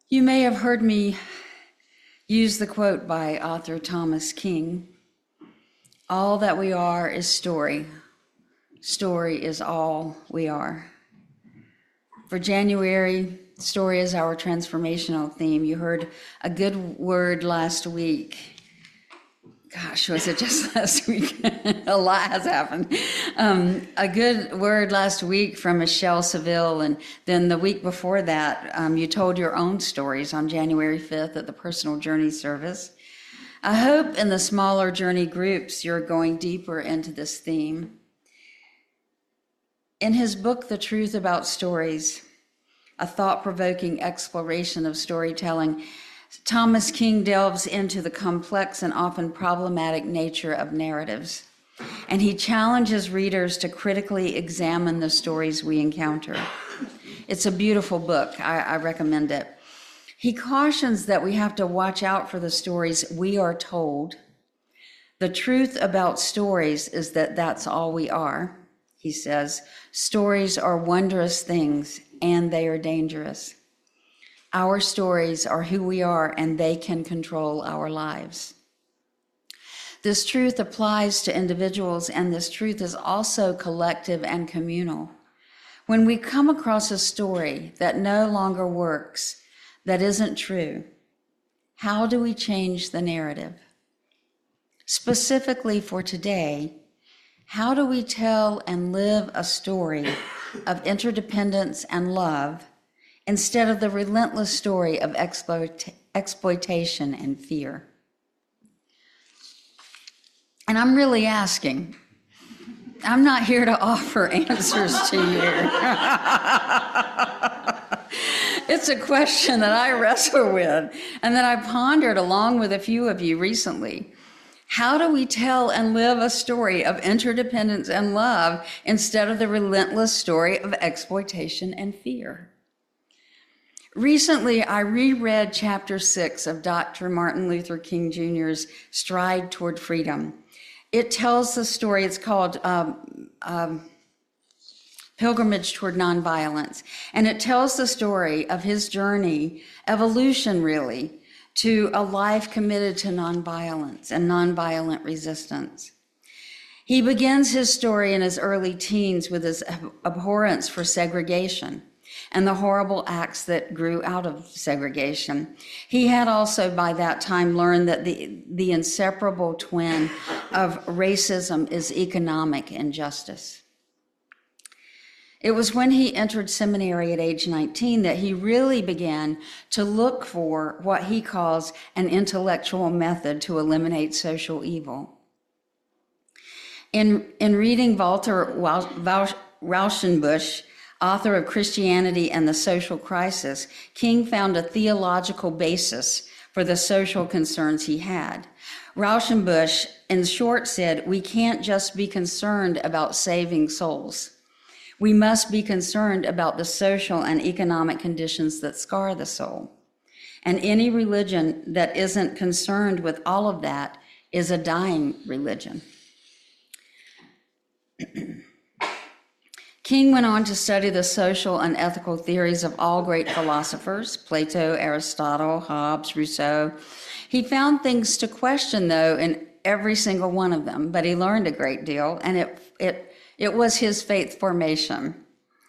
You may have heard me use the quote by author Thomas King. All that we are is story. Story is all we are. For January, story is our transformational theme. You heard a good word last week. Gosh, was it just last week? A lot has happened. A good word last week from Michelle Seville, and then the week before that, you told your own stories on January 5th at the Personal Journey service. I hope in the smaller journey groups you're going deeper into this theme. In his book, The Truth About Stories, a thought-provoking exploration of storytelling, Thomas King delves into the complex and often problematic nature of narratives, and he challenges readers to critically examine the stories we encounter. It's a beautiful book. I recommend it. He cautions that we have to watch out for the stories we are told. The truth about stories is that that's all we are, he says. Stories are wondrous things, and they are dangerous. Our stories are who we are, and they can control our lives. This truth applies to individuals, and this truth is also collective and communal. When we come across a story that no longer works, that isn't true, how do we change the narrative? Specifically for today, how do we tell and live a story of interdependence and love instead of the relentless story of exploitation and fear? And I'm really asking. I'm not here to offer answers to you. It's a question that I wrestle with and that I pondered along with a few of you recently. How do we tell and live a story of interdependence and love instead of the relentless story of exploitation and fear? Recently, I reread Chapter 6 of Dr. Martin Luther King Jr.'s Stride Toward Freedom. It tells the story, it's called Pilgrimage Toward Nonviolence, and it tells the story of his journey, evolution really, to a life committed to nonviolence and nonviolent resistance. He begins his story in his early teens with his abhorrence for segregation and the horrible acts that grew out of segregation. He had also by that time learned that the inseparable twin of racism is economic injustice. It was when he entered seminary at age 19 that he really began to look for what he calls an intellectual method to eliminate social evil. In reading Walter Rauschenbusch, author of Christianity and the Social Crisis, King found a theological basis for the social concerns he had. Rauschenbusch, in short, said, we can't just be concerned about saving souls. We must be concerned about the social and economic conditions that scar the soul. And any religion that isn't concerned with all of that is a dying religion. King went on to study the social and ethical theories of all great philosophers, Plato, Aristotle, Hobbes, Rousseau. He found things to question, though, in every single one of them, but he learned a great deal, and it was his faith formation.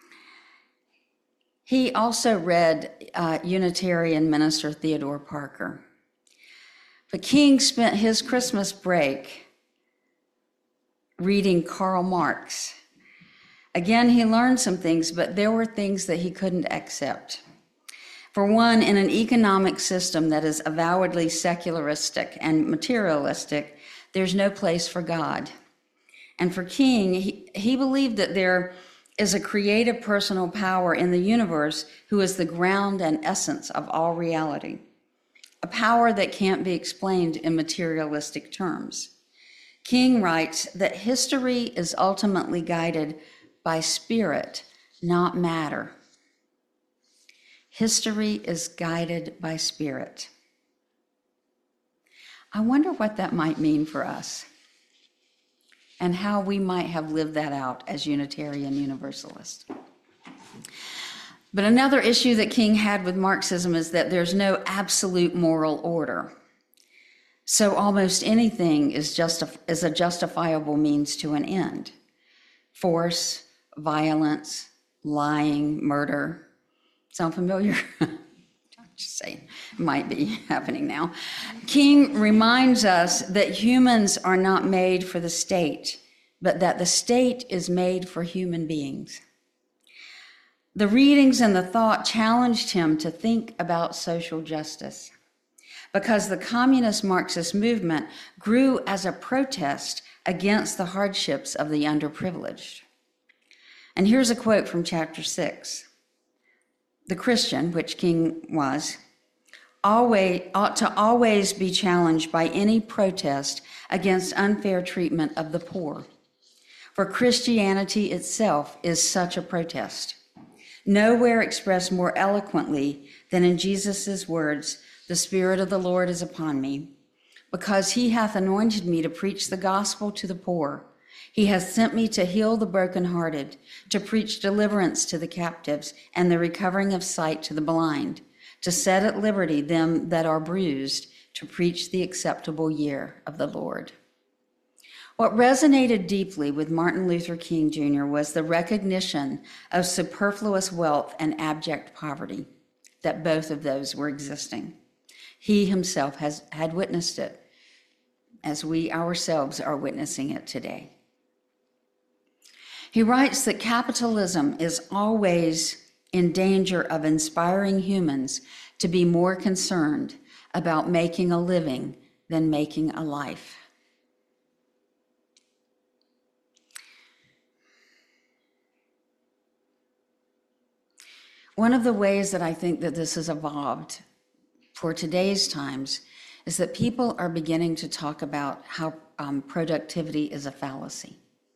He also read Unitarian minister Theodore Parker. But King spent his Christmas break reading Karl Marx. Again, he learned some things, but there were things that he couldn't accept. For one, in an economic system that is avowedly secularistic and materialistic, there's no place for God. And for King, he believed that there is a creative personal power in the universe who is the ground and essence of all reality, a power that can't be explained in materialistic terms. King writes that history is ultimately guided by spirit, not matter. History is guided by spirit. I wonder what that might mean for us and how we might have lived that out as Unitarian Universalists. But another issue that King had with Marxism is that there's no absolute moral order. So almost anything is a justifiable means to an end. Force, violence, lying, murder. Sound familiar? Just saying, it might be happening now. King reminds us that humans are not made for the state, but that the state is made for human beings. The readings and the thought challenged him to think about social justice, because the communist Marxist movement grew as a protest against the hardships of the underprivileged. And here's a quote from chapter 6. The Christian, which King was, ought to always be challenged by any protest against unfair treatment of the poor. For Christianity itself is such a protest. Nowhere expressed more eloquently than in Jesus' words, "The Spirit of the Lord is upon me, because he hath anointed me to preach the gospel to the poor. He hath sent me to heal the brokenhearted, to preach deliverance to the captives, and the recovering of sight to the blind, to set at liberty them that are bruised, to preach the acceptable year of the Lord." What resonated deeply with Martin Luther King Jr. was the recognition of superfluous wealth and abject poverty, that both of those were existing. He himself had witnessed it, as we ourselves are witnessing it today. He writes that capitalism is always in danger of inspiring humans to be more concerned about making a living than making a life. One of the ways that I think that this has evolved for today's times is that people are beginning to talk about how productivity is a fallacy.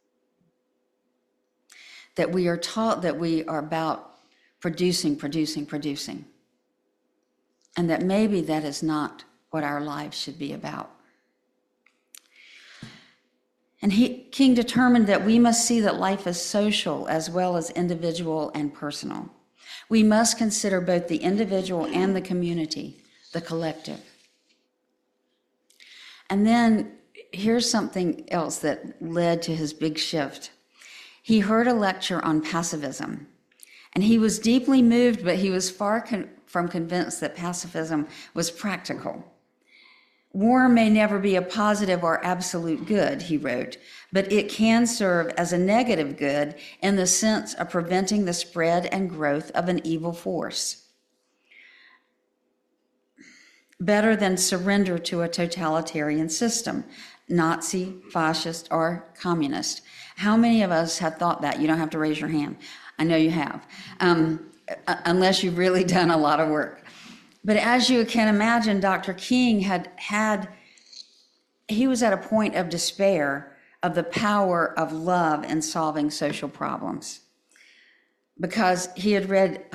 That we are taught that we are about producing, and that maybe that is not what our lives should be about. And King determined that we must see that life is social as well as individual and personal. We must consider both the individual and the community, the collective. And then here's something else that led to his big shift. He heard a lecture on pacifism, and he was deeply moved, but he was far from convinced that pacifism was practical. "War may never be a positive or absolute good," he wrote, "but it can serve as a negative good in the sense of preventing the spread and growth of an evil force. Better than surrender to a totalitarian system, Nazi, fascist, or communist." How many of us have thought that? You don't have to raise your hand. I know you have, unless you've really done a lot of work. But as you can imagine, Dr. King he was at a point of despair of the power of love in solving social problems, because he had read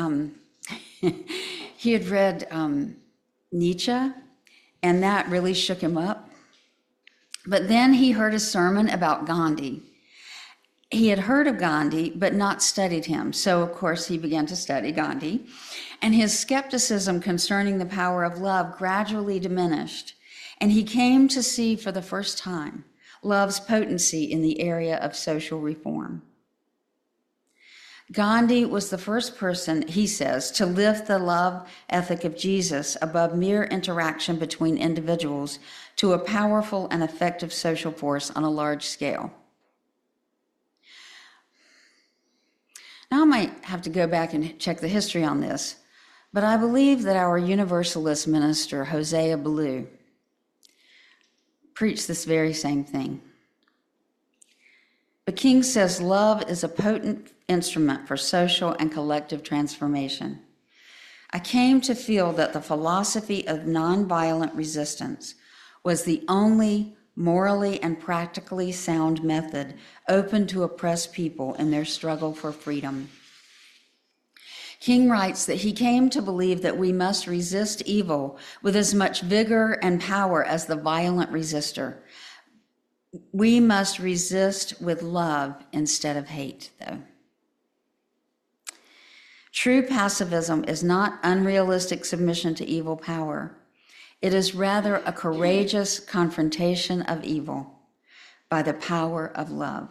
Nietzsche, and that really shook him up. But then he heard a sermon about Gandhi. He had heard of Gandhi, but not studied him. So, of course, he began to study Gandhi. And his skepticism concerning the power of love gradually diminished. And he came to see for the first time love's potency in the area of social reform. Gandhi was the first person, he says, to lift the love ethic of Jesus above mere interaction between individuals to a powerful and effective social force on a large scale. Now, I might have to go back and check the history on this, but I believe that our Universalist minister, Hosea Ballou, preached this very same thing. But King says love is a potent instrument for social and collective transformation. I came to feel that the philosophy of nonviolent resistance was the only morally and practically sound method open to oppressed people in their struggle for freedom. King writes that he came to believe that we must resist evil with as much vigor and power as the violent resistor. We must resist with love instead of hate, though. True pacifism is not unrealistic submission to evil power. It is rather a courageous confrontation of evil by the power of love,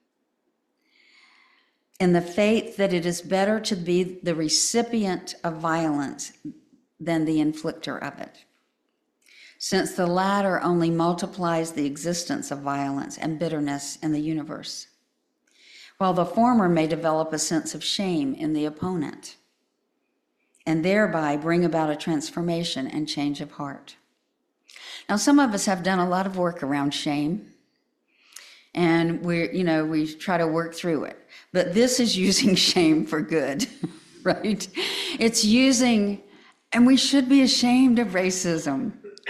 in the faith that it is better to be the recipient of violence than the inflictor of it, since the latter only multiplies the existence of violence and bitterness in the universe, while the former may develop a sense of shame in the opponent and thereby bring about a transformation and change of heart. Now, some of us have done a lot of work around shame, and we try to work through it. But this is using shame for good, right? It's using, and we should be ashamed of racism.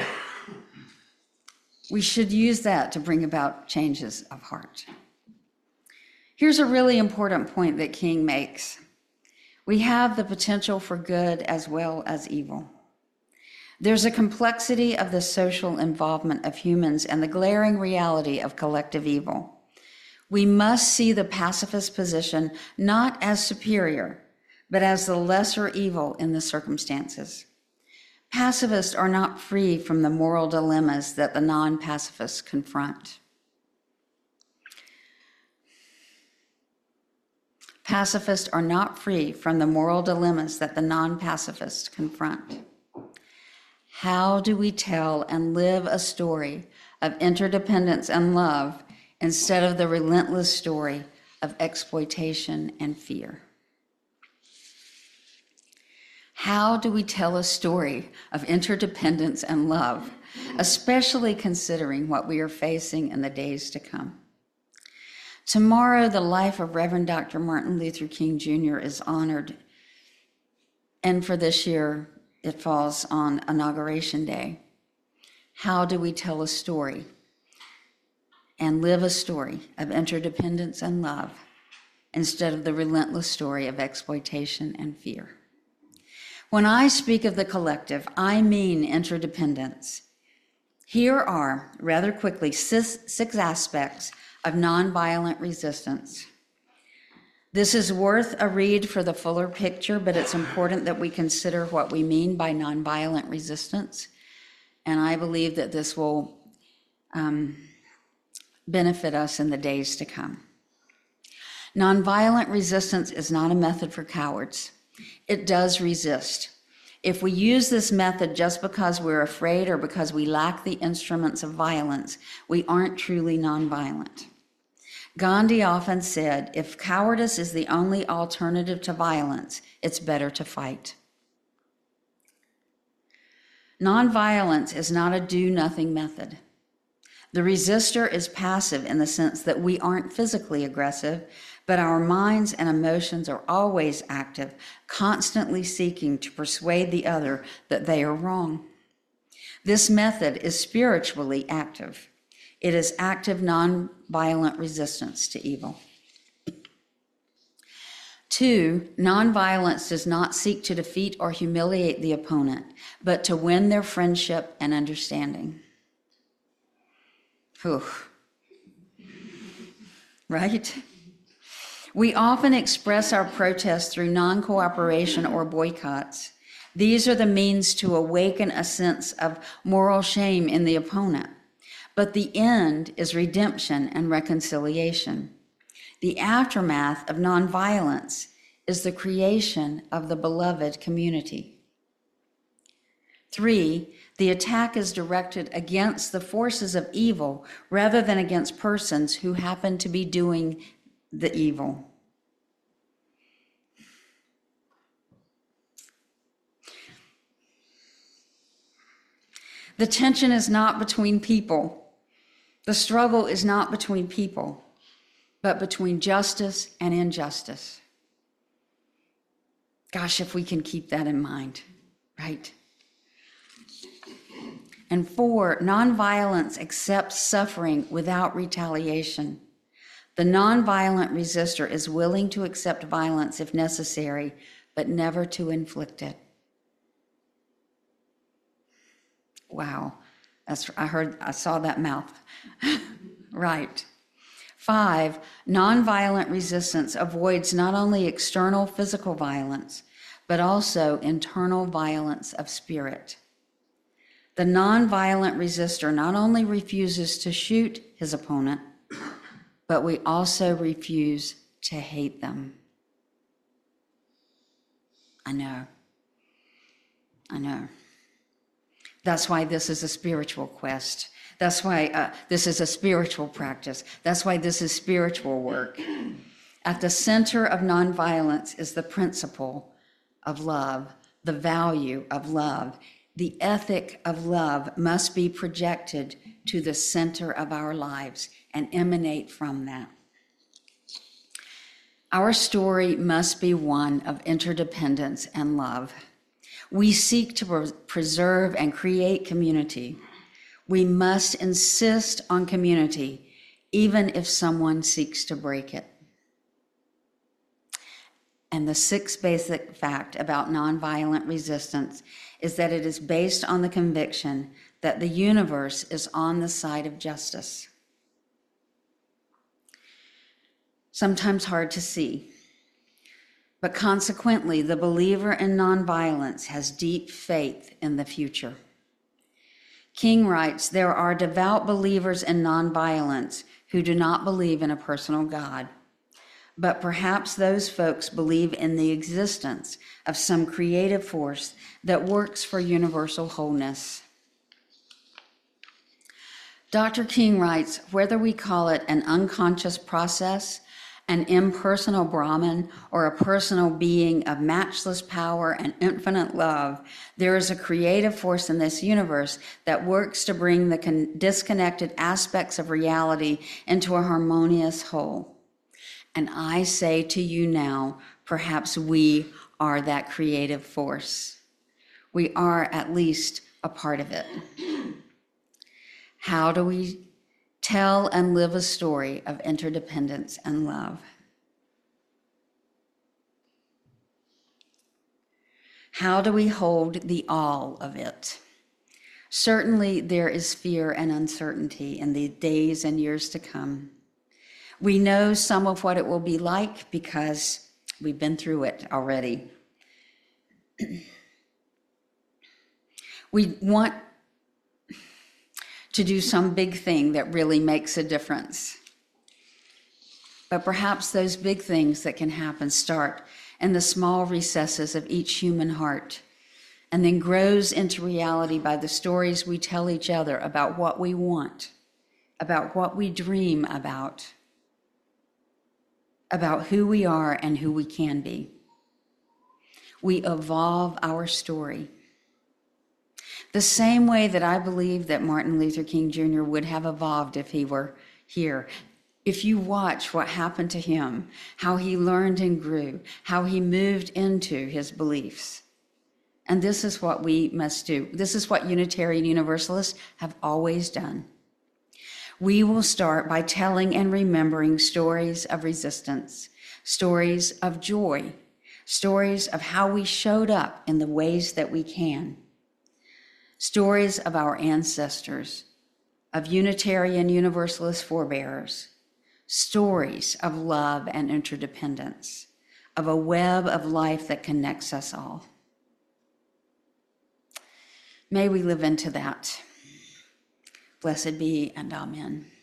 We should use that to bring about changes of heart. Here's a really important point that King makes. We have the potential for good as well as evil. There's a complexity of the social involvement of humans and the glaring reality of collective evil. We must see the pacifist position not as superior, but as the lesser evil in the circumstances. Pacifists are not free from the moral dilemmas that the non-pacifists confront. Pacifists are not free from the moral dilemmas that the non-pacifists confront. How do we tell and live a story of interdependence and love instead of the relentless story of exploitation and fear? How do we tell a story of interdependence and love, especially considering what we are facing in the days to come? Tomorrow, the life of Reverend Dr. Martin Luther King Jr. is honored, and for this year, it falls on Inauguration Day. How do we tell a story and live a story of interdependence and love instead of the relentless story of exploitation and fear? When I speak of the collective, I mean interdependence. Here are, rather quickly, six aspects of nonviolent resistance. This is worth a read for the fuller picture, but it's important that we consider what we mean by nonviolent resistance, and I believe that this will benefit us in the days to come. Nonviolent resistance is not a method for cowards. It does resist. If we use this method just because we're afraid or because we lack the instruments of violence, we aren't truly nonviolent. Gandhi often said, if cowardice is the only alternative to violence, it's better to fight. Nonviolence is not a do-nothing method. The resistor is passive in the sense that we aren't physically aggressive, but our minds and emotions are always active, constantly seeking to persuade the other that they are wrong. This method is spiritually active. It is active, nonviolent resistance to evil. 2, nonviolence does not seek to defeat or humiliate the opponent, but to win their friendship and understanding. Whew. Right? We often express our protest through non-cooperation or boycotts. These are the means to awaken a sense of moral shame in the opponent. But the end is redemption and reconciliation. The aftermath of nonviolence is the creation of the beloved community. 3, the attack is directed against the forces of evil rather than against persons who happen to be doing the evil. The tension is not between people. The struggle is not between people, but between justice and injustice. Gosh, if we can keep that in mind, right? And 4, nonviolence accepts suffering without retaliation. The nonviolent resistor is willing to accept violence if necessary, but never to inflict it. Wow, I saw that mouth. Right. 5, nonviolent resistance avoids not only external physical violence, but also internal violence of spirit. The nonviolent resistor not only refuses to shoot his opponent, but we also refuse to hate them. I know. That's why this is a spiritual quest. That's why this is a spiritual practice. That's why this is spiritual work. At the center of nonviolence is the principle of love, the value of love. The ethic of love must be projected to the center of our lives and emanate from that. Our story must be one of interdependence and love. We seek to preserve and create community. We must insist on community, even if someone seeks to break it. And the sixth basic fact about nonviolent resistance is that it is based on the conviction that the universe is on the side of justice. Sometimes hard to see, but consequently, the believer in nonviolence has deep faith in the future. King writes, there are devout believers in nonviolence who do not believe in a personal God. But perhaps those folks believe in the existence of some creative force that works for universal wholeness. Dr. King writes, whether we call it an unconscious process, an impersonal Brahman, or a personal being of matchless power and infinite love, there is a creative force in this universe that works to bring the disconnected aspects of reality into a harmonious whole. And I say to you now, perhaps we are that creative force. We are at least a part of it. How do we tell and live a story of interdependence and love? How do we hold the all of it? Certainly there is fear and uncertainty in the days and years to come. We know some of what it will be like because we've been through it already. We want to do some big thing that really makes a difference. But perhaps those big things that can happen start in the small recesses of each human heart and then grows into reality by the stories we tell each other about what we want, about what we dream about who we are and who we can be. We evolve our story. The same way that I believe that Martin Luther King Jr. would have evolved if he were here. If you watch what happened to him, how he learned and grew, how he moved into his beliefs. And this is what we must do. This is what Unitarian Universalists have always done. We will start by telling and remembering stories of resistance, stories of joy, stories of how we showed up in the ways that we can, stories of our ancestors, of Unitarian Universalist forebears, stories of love and interdependence, of a web of life that connects us all. May we live into that. Blessed be and amen.